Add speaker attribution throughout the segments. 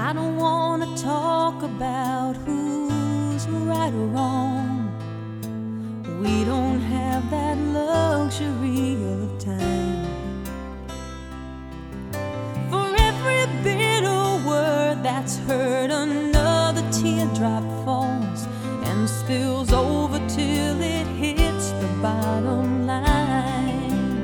Speaker 1: I don't want to talk about who's right or wrong. We don't have that luxury of time. For every bitter word that's heard, another teardrop falls and spills over till it hits the bottom line.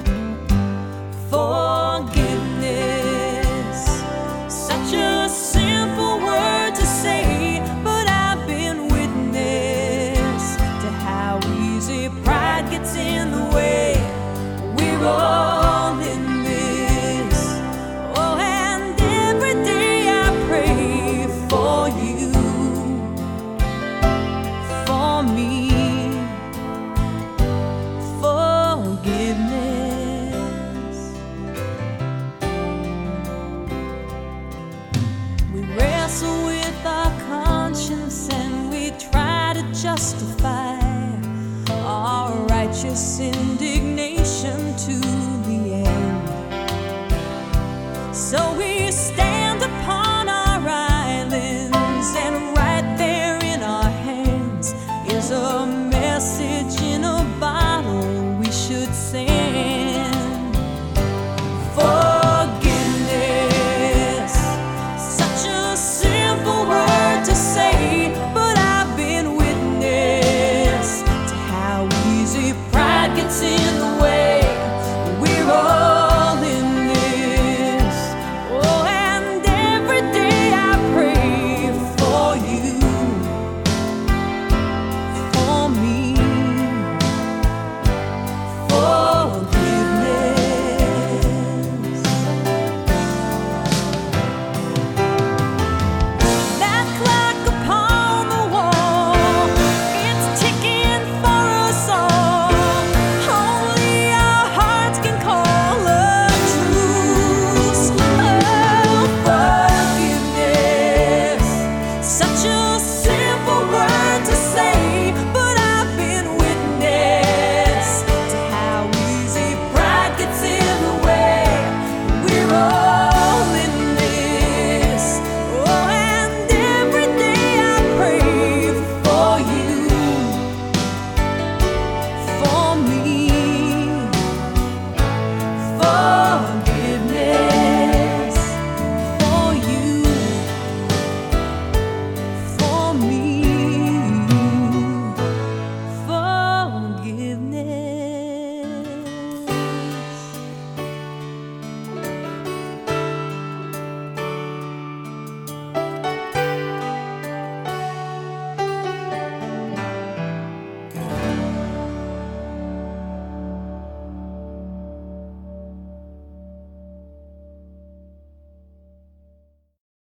Speaker 1: Forgiveness, such a simple word to say, but I've been witness to how easy pride gets in the way. We're all in this. Oh, and every day I pray for you, for me. Forgiveness. We wrestle with our conscience and we try to justify our righteous indignation.